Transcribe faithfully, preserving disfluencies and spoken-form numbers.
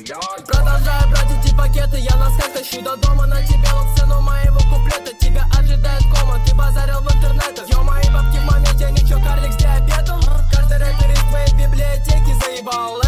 Продолжаю брать эти пакеты, я носках тащу до дома. На тебе лук цену моего куплета. Тебя ожидает кома, ты базарил в интернетах. Йо, мои бабки в моменте, ничего, карлик с диабетом. Каждый рэпер из твоей библиотеки заебал.